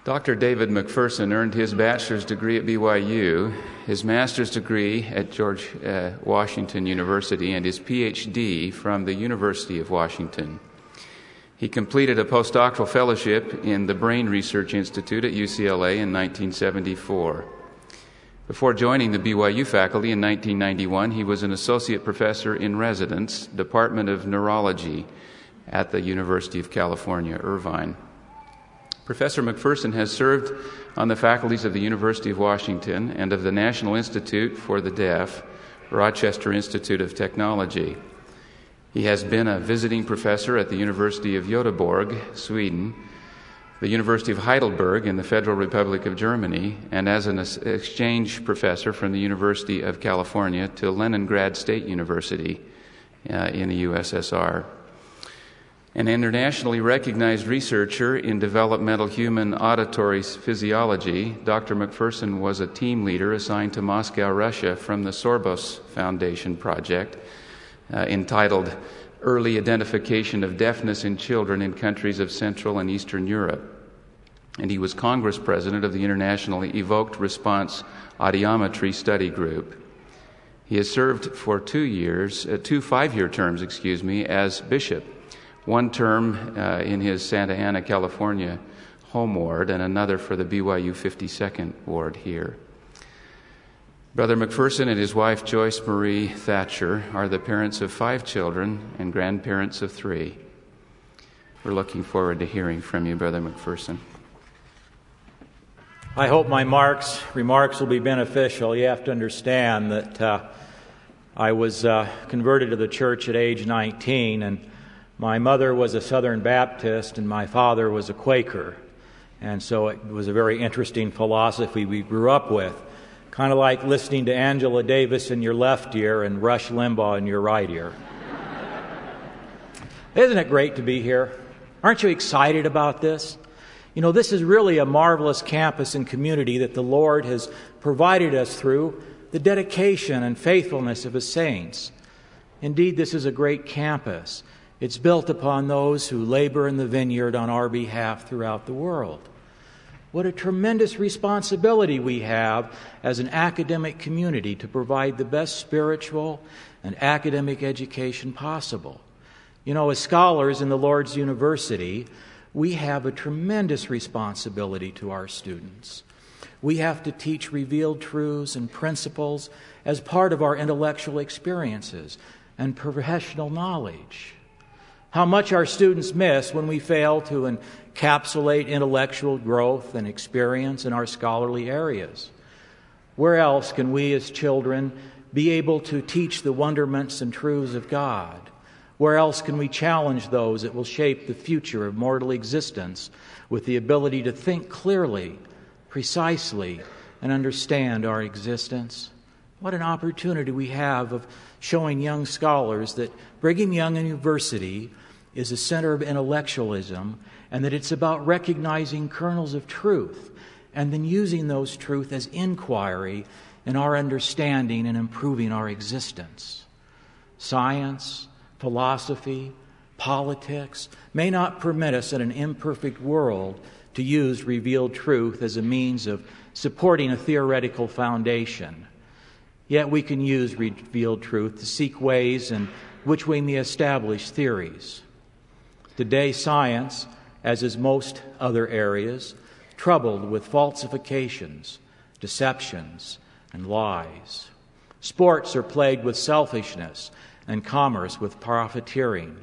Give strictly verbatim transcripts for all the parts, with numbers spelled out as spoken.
Doctor David McPherson earned his bachelor's degree at B Y U, his master's degree at George uh, Washington University, and his P H D from the University of Washington. He completed a postdoctoral fellowship in the Brain Research Institute at U C L A in nineteen seventy-four. Before joining the B Y U faculty in nineteen ninety-one, he was an associate professor in residence, Department of Neurology at the University of California, Irvine. Professor McPherson has served on the faculties of the University of Washington and of the National Institute for the Deaf, Rochester Institute of Technology. He has been a visiting professor at the University of Göteborg, Sweden, the University of Heidelberg in the Federal Republic of Germany, and as an exchange professor from the University of California to Leningrad State University uh, in the U S S R. An internationally recognized researcher in developmental human auditory physiology, Doctor McPherson was a team leader assigned to Moscow, Russia from the Sorbos Foundation project uh, entitled Early Identification of Deafness in Children in Countries of Central and Eastern Europe. And he was Congress President of the Internationally Evoked Response Audiometry Study Group. He has served for two years, uh, two five-year terms, excuse me, as bishop. One term uh, in his Santa Ana, California home ward, and another for the B Y U fifty-second ward here. Brother McPherson and his wife Joyce Marie Thatcher are the parents of five children and grandparents of three. We're looking forward to hearing from you, Brother McPherson. I hope my marks, remarks will be beneficial. You have to understand that uh, I was uh, converted to the church at age nineteen, and my mother was a Southern Baptist and my father was a Quaker. And so it was a very interesting philosophy we grew up with. Kind of like listening to Angela Davis in your left ear and Rush Limbaugh in your right ear. Isn't it great to be here? Aren't you excited about this? You know, this is really a marvelous campus and community that the Lord has provided us through the dedication and faithfulness of His saints. Indeed, this is a great campus. It's built upon those who labor in the vineyard on our behalf throughout the world. What a tremendous responsibility we have as an academic community to provide the best spiritual and academic education possible. You know, as scholars in the Lord's University, we have a tremendous responsibility to our students. We have to teach revealed truths and principles as part of our intellectual experiences and professional knowledge. How much our students miss when we fail to encapsulate intellectual growth and experience in our scholarly areas. Where else can we as children be able to teach the wonderments and truths of God? Where else can we challenge those that will shape the future of mortal existence with the ability to think clearly, precisely, and understand our existence? What an opportunity we have of showing young scholars that Brigham Young University is a center of intellectualism and that it's about recognizing kernels of truth and then using those truths as inquiry in our understanding and improving our existence. Science, philosophy, politics may not permit us in an imperfect world to use revealed truth as a means of supporting a theoretical foundation. Yet we can use revealed truth to seek ways in which we may establish theories. Today, science, as is most other areas, troubled with falsifications, deceptions, and lies. Sports are plagued with selfishness, and commerce with profiteering.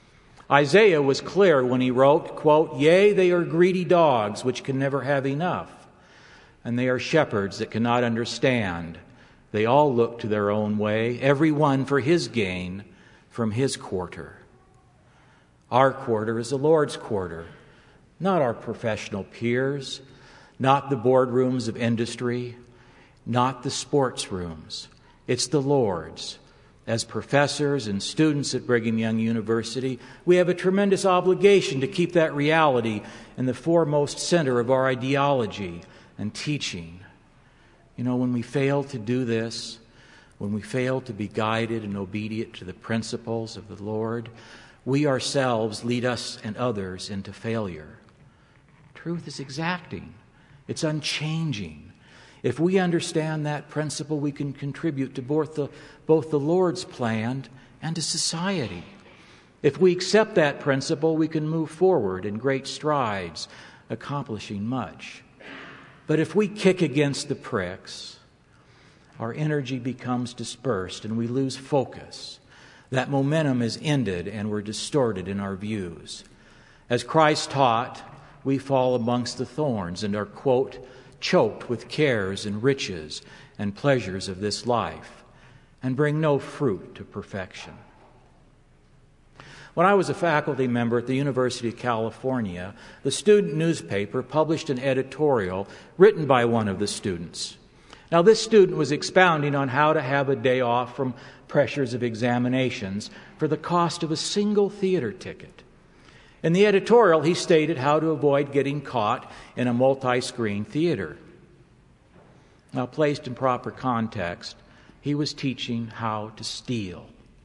Isaiah was clear when he wrote, quote, "Yea, they are greedy dogs which can never have enough, and they are shepherds that cannot understand. They all look to their own way, every one for his gain from his quarter." Our quarter is the Lord's quarter, not our professional peers, not the boardrooms of industry, not the sports rooms. It's the Lord's. As professors and students at Brigham Young University, we have a tremendous obligation to keep that reality in the foremost center of our ideology and teaching. You know, when we fail to do this, when we fail to be guided and obedient to the principles of the Lord, we ourselves lead us and others into failure. Truth is exacting. It's unchanging. If we understand that principle, we can contribute to both the, both the Lord's plan and to society. If we accept that principle, we can move forward in great strides, accomplishing much. But if we kick against the pricks, our energy becomes dispersed and we lose focus. That momentum is ended and we're distorted in our views. As Christ taught, we fall amongst the thorns and are, quote, choked with cares and riches and pleasures of this life, and bring no fruit to perfection. When I was a faculty member at the University of California, the student newspaper published an editorial written by one of the students. Now, this student was expounding on how to have a day off from pressures of examinations for the cost of a single theater ticket. In the editorial, he stated how to avoid getting caught in a multi-screen theater. Now, placed in proper context, he was teaching how to steal.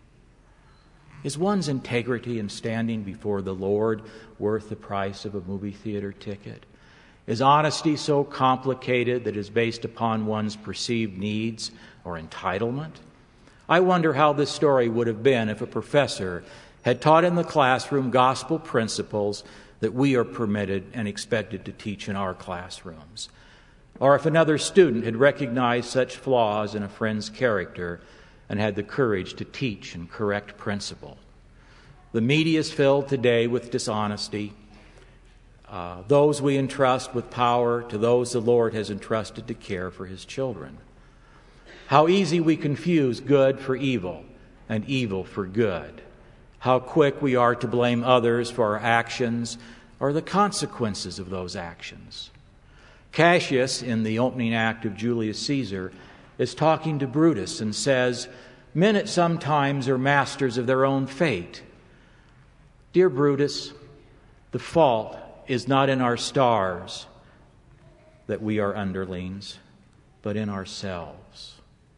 Is one's integrity in standing before the Lord worth the price of a movie theater ticket? Is honesty so complicated that it is based upon one's perceived needs or entitlement? I wonder how this story would have been if a professor had taught in the classroom gospel principles that we are permitted and expected to teach in our classrooms. Or if another student had recognized such flaws in a friend's character and had the courage to teach and correct principle. The media is filled today with dishonesty. Uh, those we entrust with power to those the Lord has entrusted to care for His children. How easy we confuse good for evil and evil for good. How quick we are to blame others for our actions or the consequences of those actions. Cassius, in the opening act of Julius Caesar, is talking to Brutus and says, "Men at some times are masters of their own fate." Dear Brutus, the fault is not in our stars that we are underlings, but in ourselves.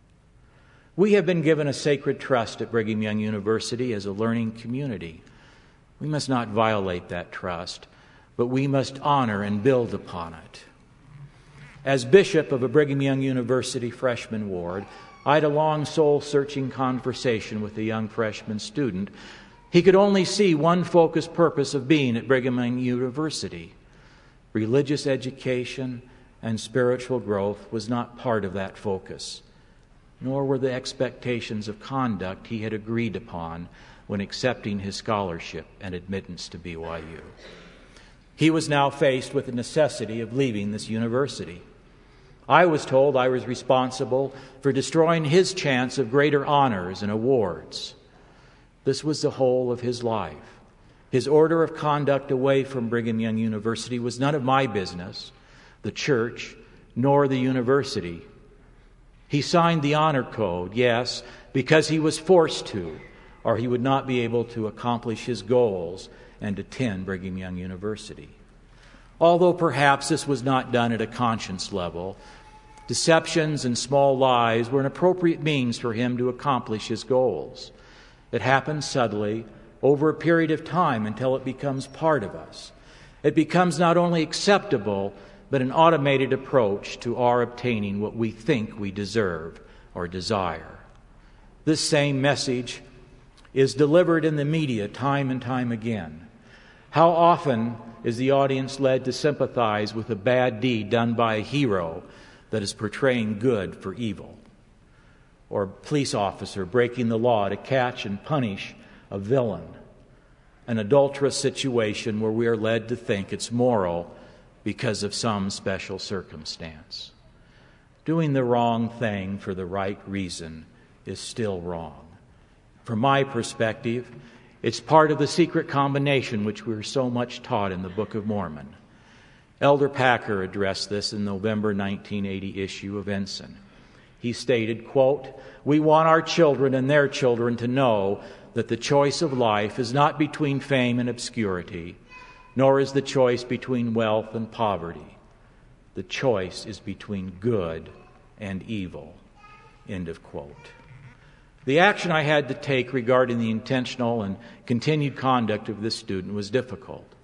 We have been given a sacred trust at Brigham Young University as a learning community. We must not violate that trust, but we must honor and build upon it. As bishop of a Brigham Young University freshman ward, I had a long soul-searching conversation with a young freshman student. He could only see one focused purpose of being at Brigham Young University. Religious education and spiritual growth was not part of that focus, nor were the expectations of conduct he had agreed upon when accepting his scholarship and admittance to B Y U. He was now faced with the necessity of leaving this university. I was told I was responsible for destroying his chance of greater honors and awards. This was the whole of his life. His order of conduct away from Brigham Young University was none of my business, the church, nor the university. He signed the honor code, yes, because he was forced to, or he would not be able to accomplish his goals and attend Brigham Young University. Although perhaps this was not done at a conscience level, deceptions and small lies were an appropriate means for him to accomplish his goals. It happens subtly over a period of time until it becomes part of us. It becomes not only acceptable, but an automated approach to our obtaining what we think we deserve or desire. This same message is delivered in the media time and time again. How often is the audience led to sympathize with a bad deed done by a hero that is portraying good for evil? Or a police officer breaking the law to catch and punish a villain? An adulterous situation where we are led to think it's moral because of some special circumstance. Doing the wrong thing for the right reason is still wrong. From my perspective, it's part of the secret combination which we're so much taught in the Book of Mormon. Elder Packer addressed this in the November nineteen eighty issue of Ensign. He stated, quote, "We want our children and their children to know that the choice of life is not between fame and obscurity, nor is the choice between wealth and poverty. The choice is between good and evil." End of quote. The action I had to take regarding the intentional and continued conduct of this student was difficult.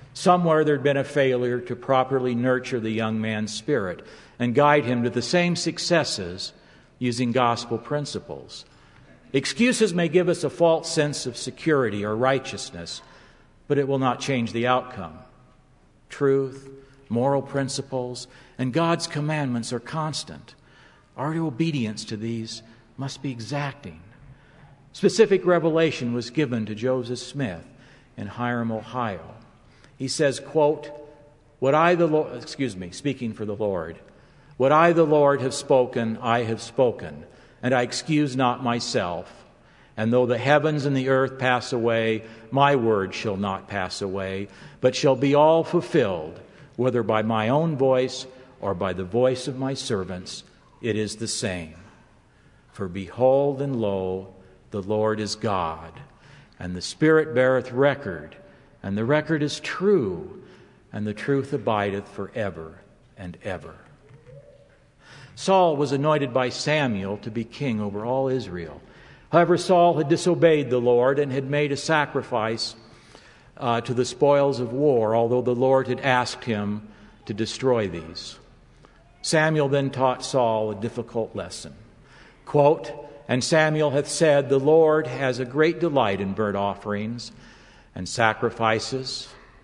Somewhere there'd been a failure to properly nurture the young man's spirit and guide him to the same successes using gospel principles. Excuses may give us a false sense of security or righteousness, but it will not change the outcome. Truth, moral principles, and God's commandments are constant. Our obedience to these must be exacting. Specific revelation was given to Joseph Smith in Hiram, Ohio. He says, quote, "What I the Lord, excuse me, speaking for the Lord, what I the Lord have spoken, I have spoken, and I excuse not myself. And though the heavens and the earth pass away, my word shall not pass away, but shall be all fulfilled, whether by my own voice or by the voice of my servants, it is the same. For behold and lo, the Lord is God, and the Spirit beareth record, and the record is true, and the truth abideth forever and ever." Saul was anointed by Samuel to be king over all Israel. However, Saul had disobeyed the Lord and had made a sacrifice uh, to the spoils of war, although the Lord had asked him to destroy these. Samuel then taught Saul a difficult lesson. Quote, "And Samuel hath said, the Lord has a great delight in burnt offerings and sacrifices."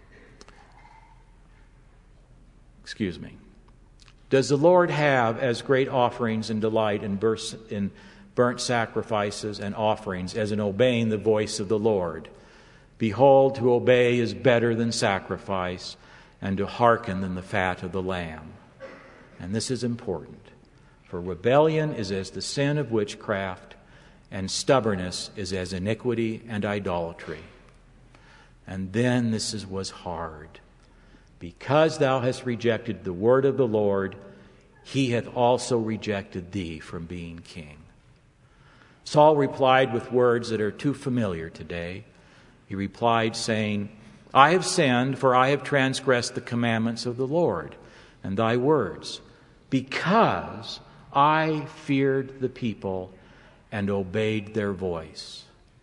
Excuse me. "Does the Lord have as great offerings and delight in burnt sacrifices and offerings as in obeying the voice of the Lord? Behold, to obey is better than sacrifice, and to hearken than the fat of the lamb." And this is important. "For rebellion is as the sin of witchcraft, and stubbornness is as iniquity and idolatry." And then this is, was hard. "Because thou hast rejected the word of the Lord, he hath also rejected thee from being king." Saul replied with words that are too familiar today. He replied saying, "I have sinned, for I have transgressed the commandments of the Lord and thy words, because I feared the people and obeyed their voice."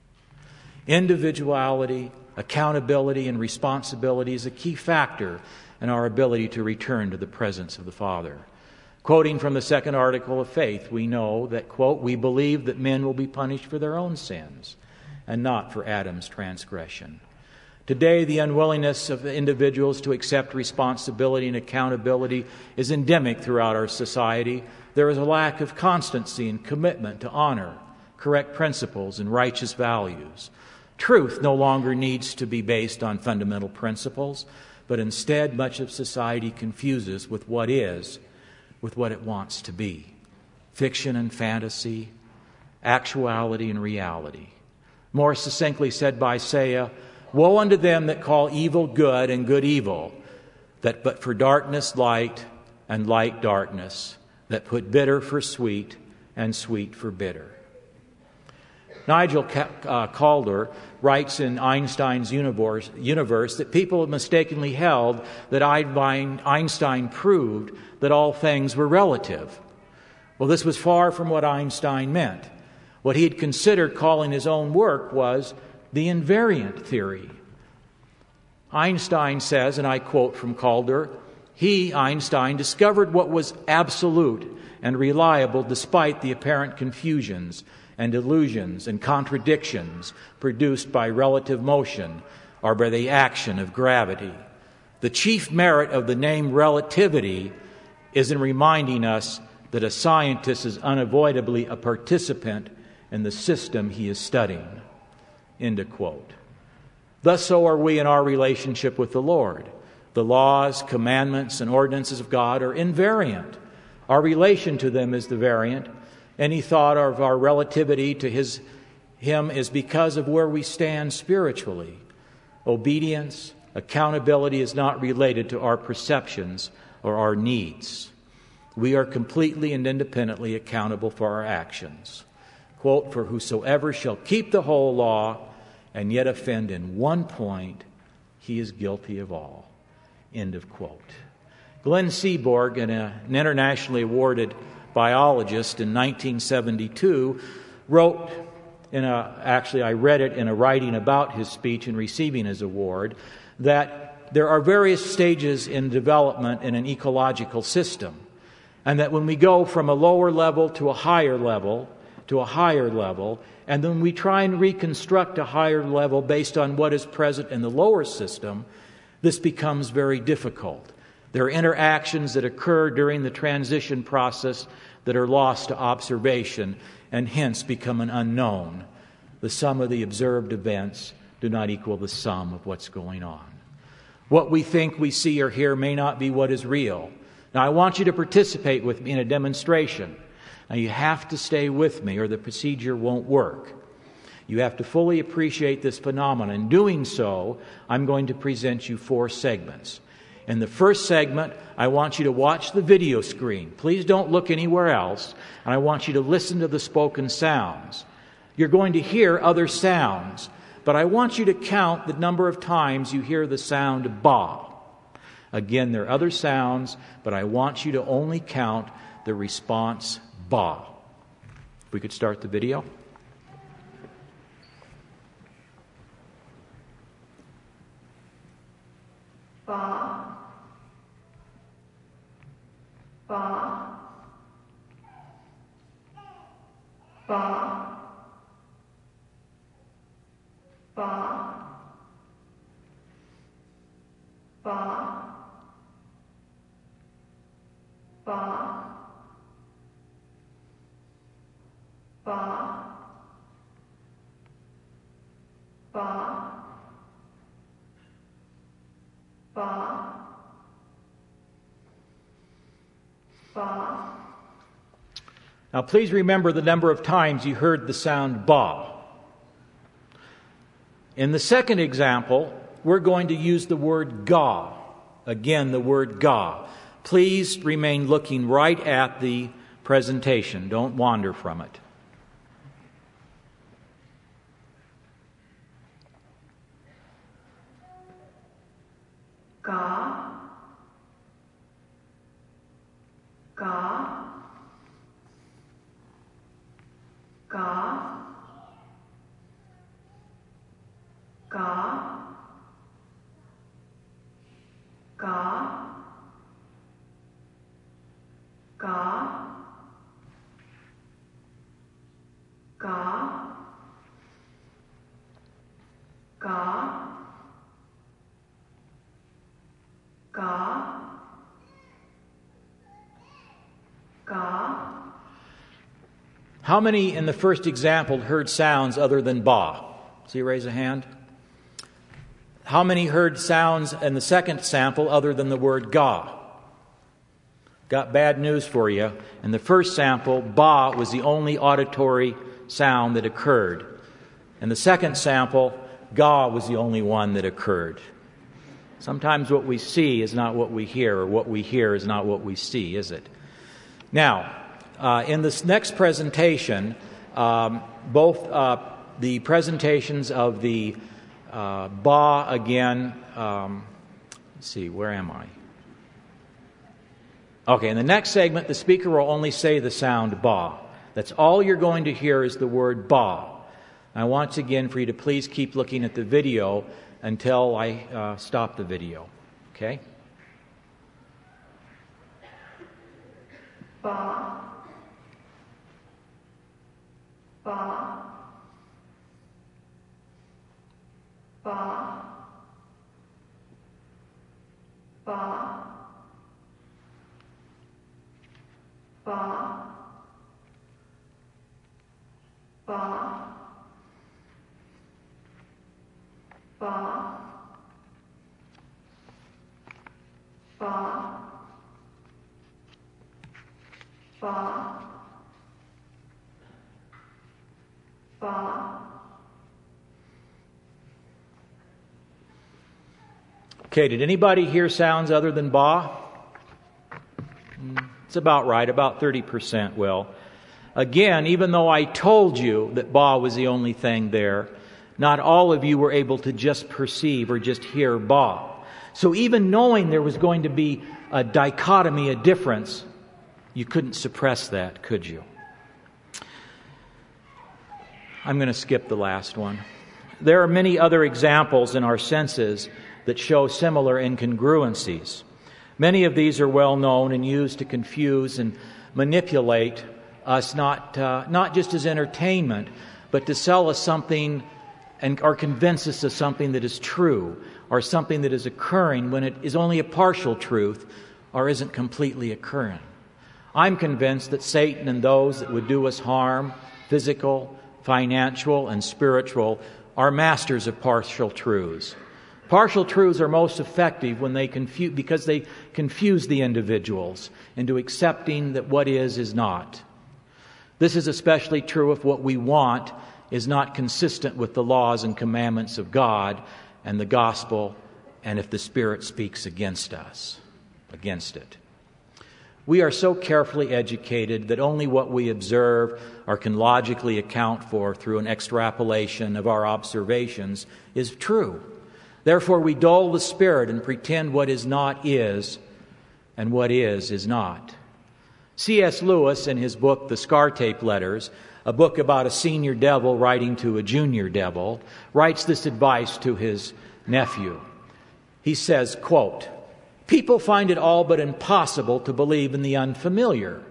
Individuality, accountability, and responsibility is a key factor in our ability to return to the presence of the Father. Quoting from the second article of faith, we know that, quote, "We believe that men will be punished for their own sins and not for Adam's transgression." Today, the unwillingness of individuals to accept responsibility and accountability is endemic throughout our society. There is a lack of constancy and commitment to honor, correct principles, and righteous values. Truth no longer needs to be based on fundamental principles, but instead much of society confuses with what is with what it wants to be. Fiction and fantasy, actuality and reality. More succinctly said by Isaiah, "Woe unto them that call evil good and good evil, that but for darkness light and light darkness, that put bitter for sweet and sweet for bitter." Nigel uh, Calder writes in Einstein's universe, universe that people have mistakenly held that Einstein proved that all things were relative. Well, this was far from what Einstein meant. What he had considered calling his own work was the invariant theory. Einstein says, and I quote from Calder, "He, Einstein, discovered what was absolute and reliable despite the apparent confusions and illusions and contradictions produced by relative motion or by the action of gravity. The chief merit of the name relativity is in reminding us that a scientist is unavoidably a participant in the system he is studying." End of quote. Thus, so are we in our relationship with the Lord. The laws, commandments, and ordinances of God are invariant. Our relation to them is the variant. Any thought of our relativity to his, Him is because of where we stand spiritually. Obedience, accountability is not related to our perceptions or our needs. We are completely and independently accountable for our actions. Quote, "For whosoever shall keep the whole law and yet offend in one point, he is guilty of all." End of quote. Glenn Seaborg, an, uh, an internationally awarded biologist in nineteen seventy-two, wrote in a, actually I read it in a writing about his speech in receiving his award, that there are various stages in development in an ecological system, and that when we go from a lower level to a higher level, to a higher level, and then we try and reconstruct a higher level based on what is present in the lower system, this becomes very difficult. There are interactions that occur during the transition process that are lost to observation and hence become an unknown. The sum of the observed events do not equal the sum of what's going on. What we think we see or hear may not be what is real. Now, I want you to participate with me in a demonstration. Now, you have to stay with me or the procedure won't work. You have to fully appreciate this phenomenon. In doing so, I'm going to present you four segments. In the first segment, I want you to watch the video screen. Please don't look anywhere else. And I want you to listen to the spoken sounds. You're going to hear other sounds, but I want you to count the number of times you hear the sound ba. Again, there are other sounds, but I want you to only count the response ba. If we could start the video. Ba. Ba. Ba. Ba. Ba. Ba. Ba. Ba. Ba. Ba. Now, please remember the number of times you heard the sound ba. In the second example, we're going to use the word ga. Again, the word ga. Please remain looking right at the presentation. Don't wander from it. Ga. Ga. Ga. Ga. Ga. Ga. Ga. Ga. Ga. Ga. How many in the first example heard sounds other than ba? See, raise a hand. How many heard sounds in the second sample other than the word ga? Got bad news for you. In the first sample, ba was the only auditory sound that occurred. In the second sample, ga was the only one that occurred. Sometimes what we see is not what we hear, or what we hear is not what we see, is it? Now, uh, in this next presentation, um, both uh, the presentations of the uh, ba again, um, let's see, where am I? Okay, in the next segment, the speaker will only say the sound ba. That's all you're going to hear is the word ba. I want again for you to please keep looking at the video until I uh, stop the video. Okay? Ba. Ba. Ba. Ba. Ba. Ba. Ba. Ba. Ba. Ba. Okay, did anybody hear sounds other than ba? It's about right, about thirty percent will. Again, even though I told you that ba was the only thing there, not all of you were able to just perceive or just hear ba. So even knowing there was going to be a dichotomy, a difference, you couldn't suppress that, could you? I'm going to skip the last one. There are many other examples in our senses that show similar incongruencies. Many of these are well known and used to confuse and manipulate us, not uh, not just as entertainment, but to sell us something and or convince us of something that is true or something that is occurring when it is only a partial truth or isn't completely occurring. I'm convinced that Satan and those that would do us harm, physical, financial, and spiritual, are masters of partial truths. Partial truths are most effective when they confuse, because they confuse the individuals into accepting that what is is not. This is especially true if what we want is not consistent with the laws and commandments of God and the gospel, and if the Spirit speaks against us, against it. We are so carefully educated that only what we observe or can logically account for through an extrapolation of our observations is true. Therefore, we dull the Spirit and pretend what is not is, and what is is not. C S Lewis, in his book, The Scar Tape Letters, a book about a senior devil writing to a junior devil, writes this advice to his nephew. He says, quote, "People find it all but impossible to believe in the unfamiliar.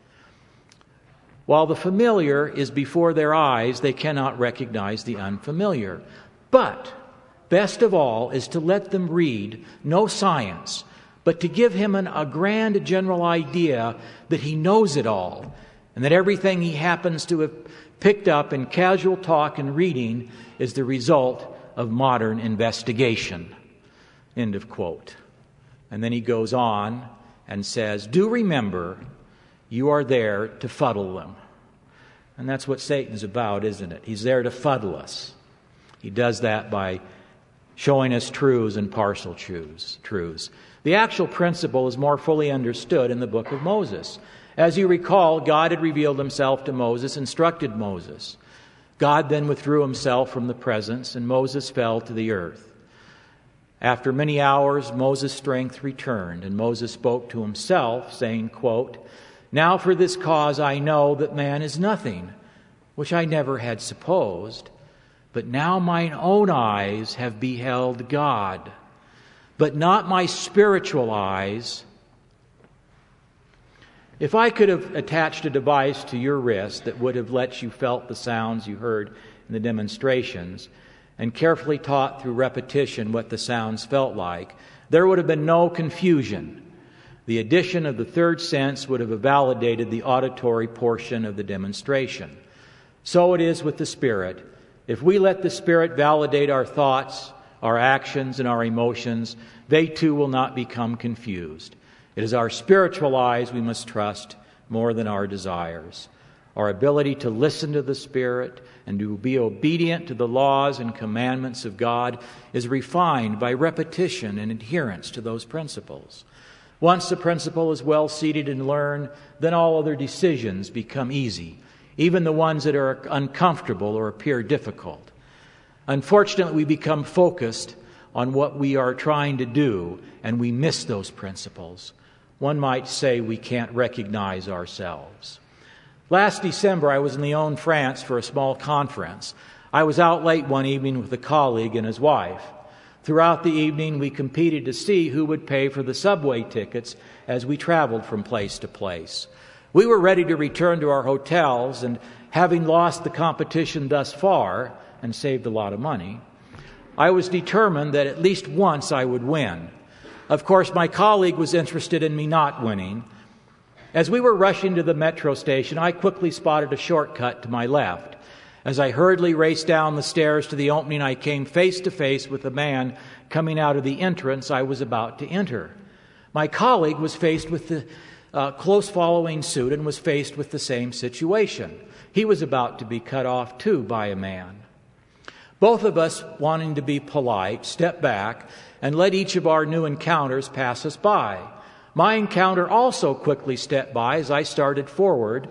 While the familiar is before their eyes, they cannot recognize the unfamiliar. But best of all is to let them read no science, but to give him an, a grand general idea that he knows it all, and that everything he happens to have picked up in casual talk and reading is the result of modern investigation." End of quote. And then he goes on and says, "Do remember, you are there to fuddle them." And that's what Satan's about, isn't it? He's there to fuddle us. He does that by showing us truths and partial truths. truths. The actual principle is more fully understood in the book of Moses. As you recall, God had revealed himself to Moses, instructed Moses. God then withdrew himself from the presence, and Moses fell to the earth. After many hours, Moses' strength returned, and Moses spoke to himself, saying, quote, "Now for this cause I know that man is nothing, which I never had supposed. But now mine own eyes have beheld God, but not my spiritual eyes." If I could have attached a device to your wrist that would have let you felt the sounds you heard in the demonstrations, and carefully taught through repetition what the sounds felt like, there would have been no confusion. The addition of the third sense would have validated the auditory portion of the demonstration. So it is with the Spirit. If we let the Spirit validate our thoughts, our actions, and our emotions, they too will not become confused. It is our spiritual eyes we must trust more than our desires. Our ability to listen to the Spirit and to be obedient to the laws and commandments of God is refined by repetition and adherence to those principles. Once the principle is well seated and learned, then all other decisions become easy, even the ones that are uncomfortable or appear difficult. Unfortunately, we become focused on what we are trying to do, and we miss those principles. One might say we can't recognize ourselves. Last December, I was in Lyon, France for a small conference. I was out late one evening with a colleague and his wife. Throughout the evening, we competed to see who would pay for the subway tickets as we traveled from place to place. We were ready to return to our hotels, and having lost the competition thus far and saved a lot of money, I was determined that at least once I would win. Of course, my colleague was interested in me not winning. As we were rushing to the metro station, I quickly spotted a shortcut to my left. As I hurriedly raced down the stairs to the opening, I came face to face with a man coming out of the entrance I was about to enter. My colleague was faced with the uh, close following suit and was faced with the same situation. He was about to be cut off too by a man. Both of us, wanting to be polite, stepped back and let each of our new encounters pass us by. My encounter also quickly stepped by as I started forward.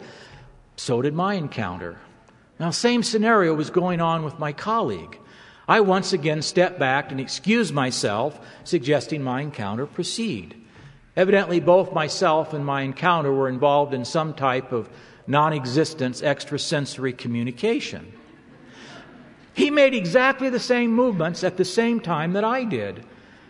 So did my encounter. Now, same scenario was going on with my colleague. I once again stepped back and excused myself, suggesting my encounter proceed. Evidently, both myself and my encounter were involved in some type of non-existence extrasensory communication. He made exactly the same movements at the same time that I did.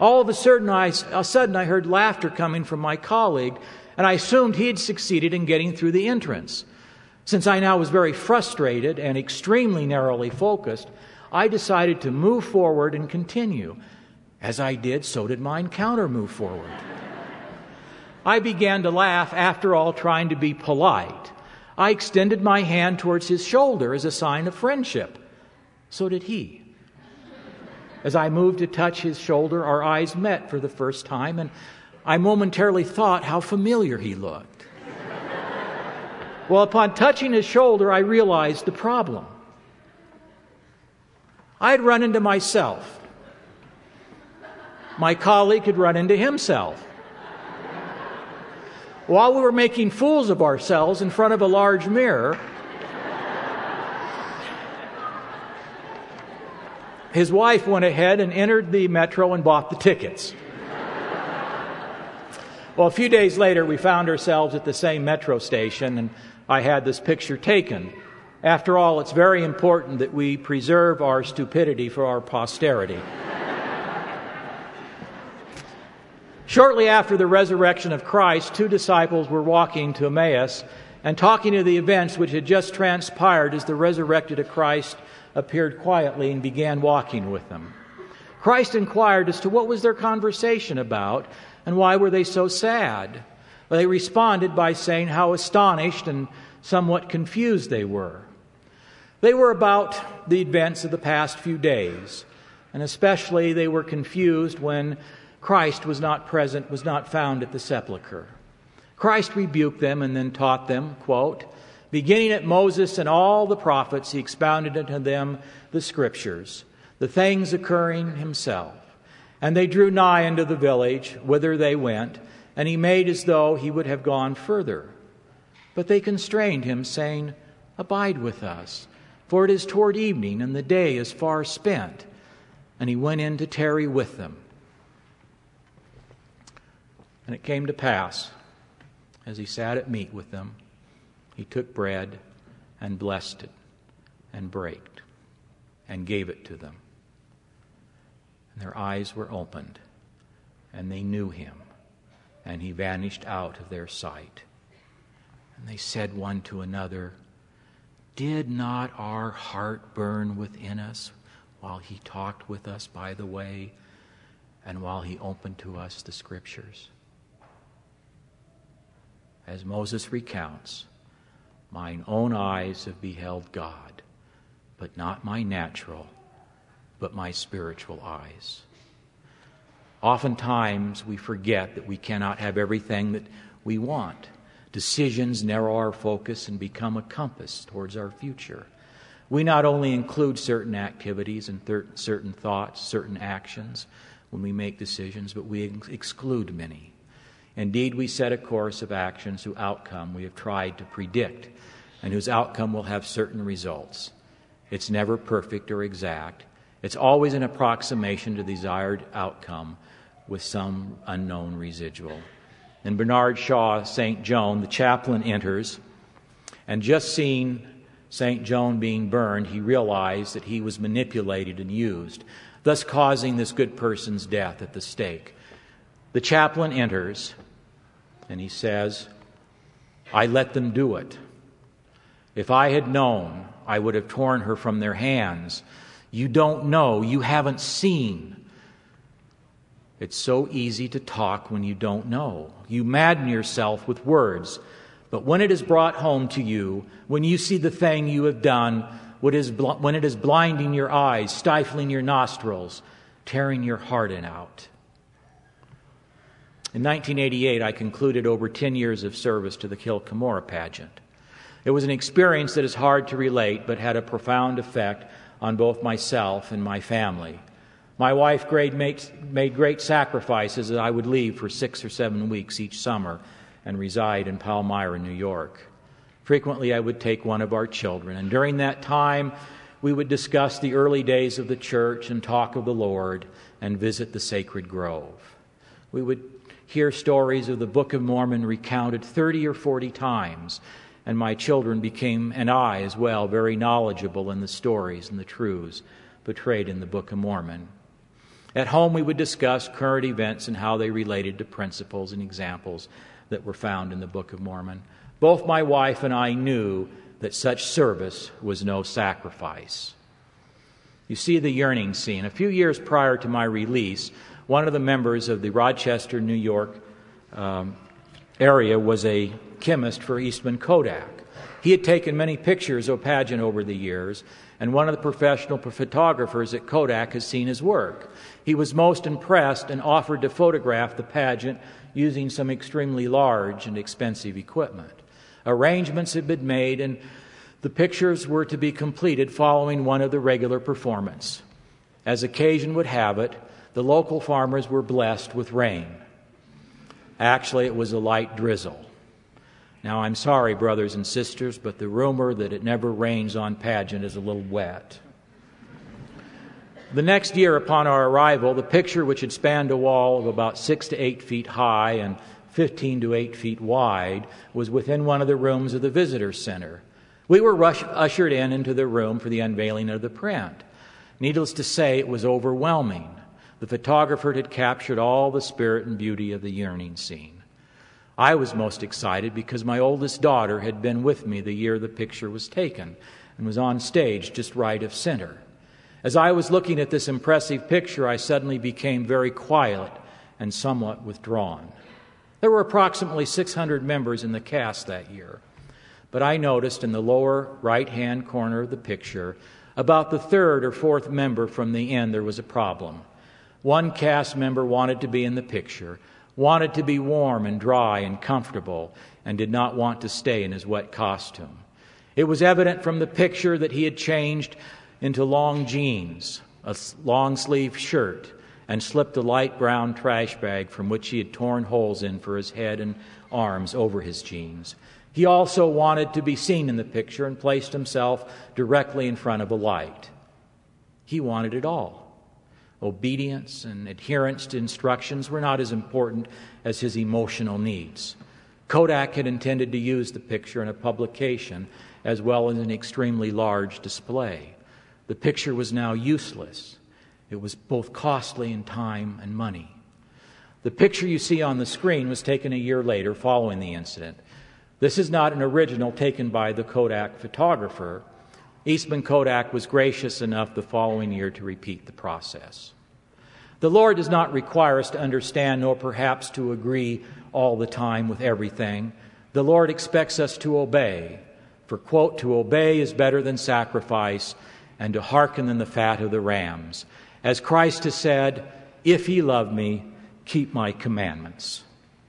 All of a sudden, I, all of a sudden I heard laughter coming from my colleague, and I assumed he had succeeded in getting through the entrance. Since I now was very frustrated and extremely narrowly focused, I decided to move forward and continue. As I did, so did my encounter move forward. I began to laugh, after all, trying to be polite. I extended my hand towards his shoulder as a sign of friendship. So did he. As I moved to touch his shoulder, our eyes met for the first time, and I momentarily thought how familiar he looked. Well, upon touching his shoulder, I realized the problem. I had run into myself. My colleague had run into himself. While we were making fools of ourselves in front of a large mirror, his wife went ahead and entered the metro and bought the tickets. Well, a few days later, we found ourselves at the same metro station, and I had this picture taken. After all, it's very important that we preserve our stupidity for our posterity. Shortly after the resurrection of Christ, two disciples were walking to Emmaus and talking of the events which had just transpired as the resurrected Christ appeared quietly and began walking with them. Christ inquired as to what was their conversation about and why were they so sad. Well, they responded by saying how astonished and somewhat confused they were. They were about the events of the past few days, and especially they were confused when Christ was not present, was not found at the sepulchre. Christ rebuked them and then taught them, quote, "Beginning at Moses and all the prophets, he expounded unto them the Scriptures, the things occurring himself. And they drew nigh unto the village, whither they went, and he made as though he would have gone further. But they constrained him, saying, Abide with us, for it is toward evening, and the day is far spent. And he went in to tarry with them. And it came to pass, as he sat at meat with them, he took bread and blessed it and braked and gave it to them. And their eyes were opened, and they knew him, and he vanished out of their sight. And they said one to another, Did not our heart burn within us while he talked with us by the way, and while he opened to us the Scriptures? As Moses recounts, mine own eyes have beheld God, but not my natural, but my spiritual eyes. Oftentimes we forget that we cannot have everything that we want. Decisions narrow our focus and become a compass towards our future. We not only include certain activities and thir- certain thoughts, certain actions when we make decisions, but we ex- exclude many. Indeed, we set a course of actions whose outcome we have tried to predict and whose outcome will have certain results. It's never perfect or exact. It's always an approximation to the desired outcome with some unknown residual. In Bernard Shaw, Saint Joan, the chaplain enters, and just seeing Saint Joan being burned, he realized that he was manipulated and used, thus causing this good person's death at the stake. The chaplain enters, and he says, I let them do it. If I had known, I would have torn her from their hands. You don't know. You haven't seen. It's so easy to talk when you don't know. You madden yourself with words. But when it is brought home to you, when you see the thing you have done, what is bl- when it is blinding your eyes, stifling your nostrils, tearing your heart out. In nineteen eighty-eight, I concluded over ten years of service to the Kilcamora pageant. It was an experience that is hard to relate, but had a profound effect on both myself and my family. My wife made great sacrifices that I would leave for six or seven weeks each summer and reside in Palmyra, New York. Frequently, I would take one of our children, and during that time, we would discuss the early days of the church and talk of the Lord and visit the sacred grove. We would hear stories of the Book of Mormon recounted thirty or forty times, and my children became, and I as well, very knowledgeable in the stories and the truths portrayed in the Book of Mormon. At home, we would discuss current events and how they related to principles and examples that were found in the Book of Mormon. Both my wife and I knew that such service was no sacrifice. You see the yearning scene. A few years prior to my release, one of the members of the Rochester, New York um, area was a chemist for Eastman Kodak. He had taken many pictures of pageant over the years, and one of the professional photographers at Kodak has seen his work. He was most impressed and offered to photograph the pageant using some extremely large and expensive equipment. Arrangements had been made, and the pictures were to be completed following one of the regular performances. As occasion would have it, the local farmers were blessed with rain. Actually, it was a light drizzle. Now, I'm sorry, brothers and sisters, but the rumor that it never rains on pageant is a little wet. The next year upon our arrival, the picture, which had spanned a wall of about six to eight feet high and fifteen to eight feet wide, was within one of the rooms of the visitor center. We were rush- ushered in into the room for the unveiling of the print. Needless to say, it was overwhelming. The photographer had captured all the spirit and beauty of the yearning scene. I was most excited because my oldest daughter had been with me the year the picture was taken and was on stage just right of center. As I was looking at this impressive picture, I suddenly became very quiet and somewhat withdrawn. There were approximately six hundred members in the cast that year, but I noticed in the lower right-hand corner of the picture, about the third or fourth member from the end, there was a problem. One cast member wanted to be in the picture, wanted to be warm and dry and comfortable, and did not want to stay in his wet costume. It was evident from the picture that he had changed into long jeans, a long-sleeve shirt, and slipped a light brown trash bag from which he had torn holes in for his head and arms over his jeans. He also wanted to be seen in the picture and placed himself directly in front of a light. He wanted it all. Obedience and adherence to instructions were not as important as his emotional needs. Kodak had intended to use the picture in a publication as well as an extremely large display. The picture was now useless. It was both costly in time and money. The picture you see on the screen was taken a year later following the incident. This is not an original taken by the Kodak photographer. Eastman Kodak was gracious enough the following year to repeat the process. The Lord does not require us to understand nor perhaps to agree all the time with everything. The Lord expects us to obey. For, quote, to obey is better than sacrifice, and to hearken than the fat of the rams. As Christ has said, if ye love me, keep my commandments.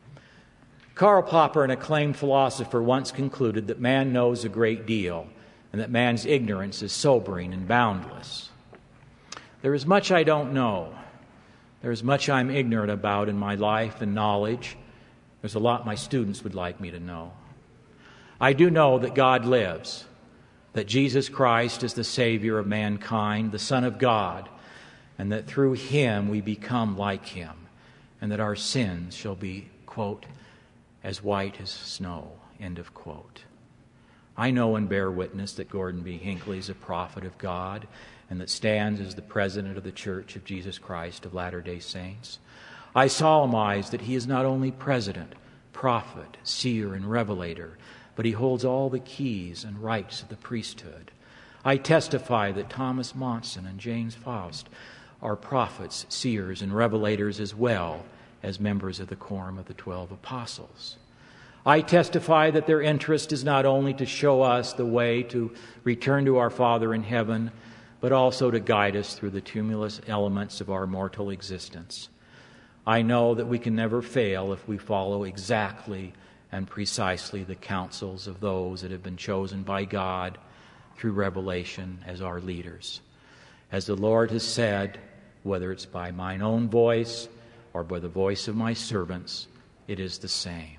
Karl Popper, an acclaimed philosopher, once concluded that man knows a great deal, and that man's ignorance is sobering and boundless. There is much I don't know. There is much I'm ignorant about in my life and knowledge. There's a lot my students would like me to know. I do know that God lives, that Jesus Christ is the Savior of mankind, the Son of God, and that through Him we become like Him, and that our sins shall be, quote, as white as snow, end of quote. I know and bear witness that Gordon B. Hinckley is a prophet of God and that stands as the president of the Church of Jesus Christ of Latter-day Saints. I solemnize that he is not only president, prophet, seer, and revelator, but he holds all the keys and rights of the priesthood. I testify that Thomas Monson and James Faust are prophets, seers, and revelators as well as members of the quorum of the twelve apostles. I testify that their interest is not only to show us the way to return to our Father in heaven, but also to guide us through the tumultuous elements of our mortal existence. I know that we can never fail if we follow exactly and precisely the counsels of those that have been chosen by God through revelation as our leaders. As the Lord has said, whether it's by mine own voice or by the voice of my servants, it is the same.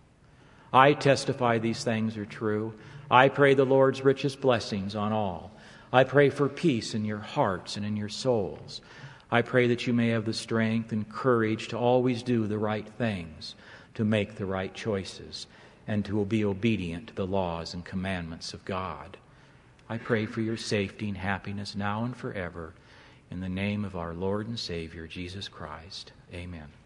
I testify these things are true. I pray the Lord's richest blessings on all. I pray for peace in your hearts and in your souls. I pray that you may have the strength and courage to always do the right things, to make the right choices, and to be obedient to the laws and commandments of God. I pray for your safety and happiness now and forever. In the name of our Lord and Savior, Jesus Christ. Amen.